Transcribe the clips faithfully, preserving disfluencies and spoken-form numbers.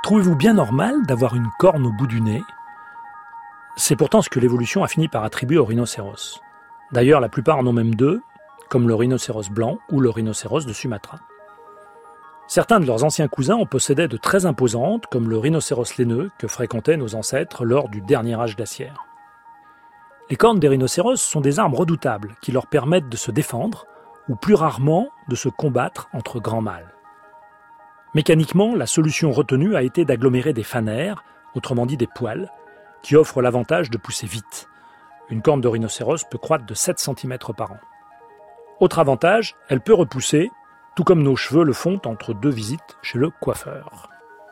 Trouvez-vous bien normal d'avoir une corne au bout du nez ? C'est pourtant ce que l'évolution a fini par attribuer aux rhinocéros. D'ailleurs, la plupart en ont même deux, comme le rhinocéros blanc ou le rhinocéros de Sumatra. Certains de leurs anciens cousins en possédaient de très imposantes, comme le rhinocéros laineux que fréquentaient nos ancêtres lors du dernier âge glaciaire. Les cornes des rhinocéros sont des armes redoutables qui leur permettent de se défendre, ou plus rarement de se combattre entre grands mâles. Mécaniquement, la solution retenue a été d'agglomérer des fanères, autrement dit des poils, qui offrent l'avantage de pousser vite. Une corne de rhinocéros peut croître de sept centimètres par an. Autre avantage, elle peut repousser, tout comme nos cheveux le font entre deux visites chez le coiffeur.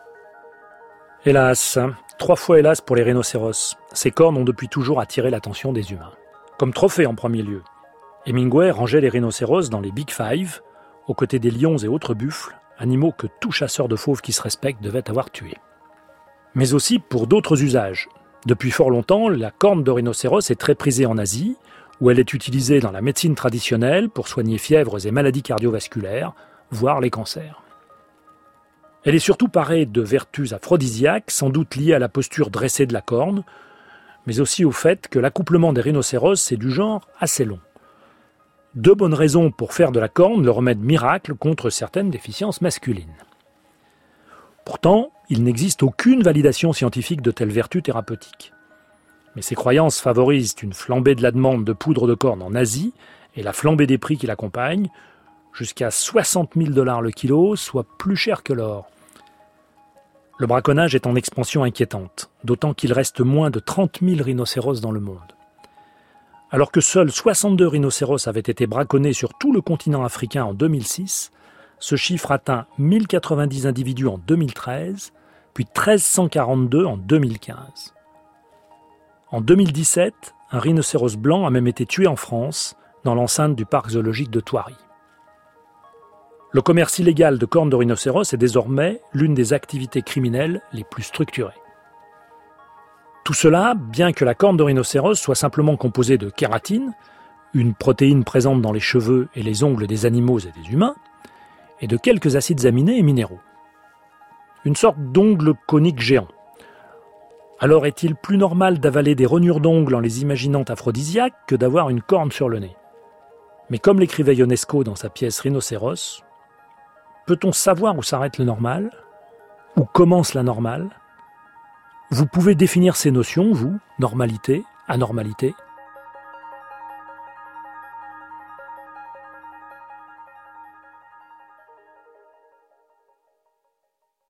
Hélas, trois fois hélas pour les rhinocéros, ces cornes ont depuis toujours attiré l'attention des humains. Comme trophée en premier lieu. Hemingway rangeait les rhinocéros dans les Big Five, aux côtés des lions et autres buffles, animaux que tout chasseur de fauves qui se respecte devait avoir tués. Mais aussi pour d'autres usages. Depuis fort longtemps, la corne de rhinocéros est très prisée en Asie, où elle est utilisée dans la médecine traditionnelle pour soigner fièvres et maladies cardiovasculaires, voire les cancers. Elle est surtout parée de vertus aphrodisiaques, sans doute liées à la posture dressée de la corne, mais aussi au fait que l'accouplement des rhinocéros est du genre assez long. Deux bonnes raisons pour faire de la corne le remède miracle contre certaines déficiences masculines. Pourtant, il n'existe aucune validation scientifique de telles vertus thérapeutiques. Mais ces croyances favorisent une flambée de la demande de poudre de corne en Asie et la flambée des prix qui l'accompagnent, jusqu'à soixante mille dollars le kilo, soit plus cher que l'or. Le braconnage est en expansion inquiétante, d'autant qu'il reste moins de trente mille rhinocéros dans le monde. Alors que seuls soixante-deux rhinocéros avaient été braconnés sur tout le continent africain en deux mille six, ce chiffre atteint mille quatre-vingt-dix individus en deux mille treize, puis mille trois cent quarante-deux en deux mille quinze. En deux mille dix-sept, un rhinocéros blanc a même été tué en France, dans l'enceinte du parc zoologique de Thoiry. Le commerce illégal de cornes de rhinocéros est désormais l'une des activités criminelles les plus structurées. Tout cela, bien que la corne de rhinocéros soit simplement composée de kératine, une protéine présente dans les cheveux et les ongles des animaux et des humains, et de quelques acides aminés et minéraux. Une sorte d'ongle conique géant. Alors est-il plus normal d'avaler des rognures d'ongles en les imaginant aphrodisiaques que d'avoir une corne sur le nez ? Mais comme l'écrivait Ionesco dans sa pièce Rhinocéros, peut-on savoir où s'arrête le normal ? Où commence la normale ? Vous pouvez définir ces notions, vous, normalité, anormalité ?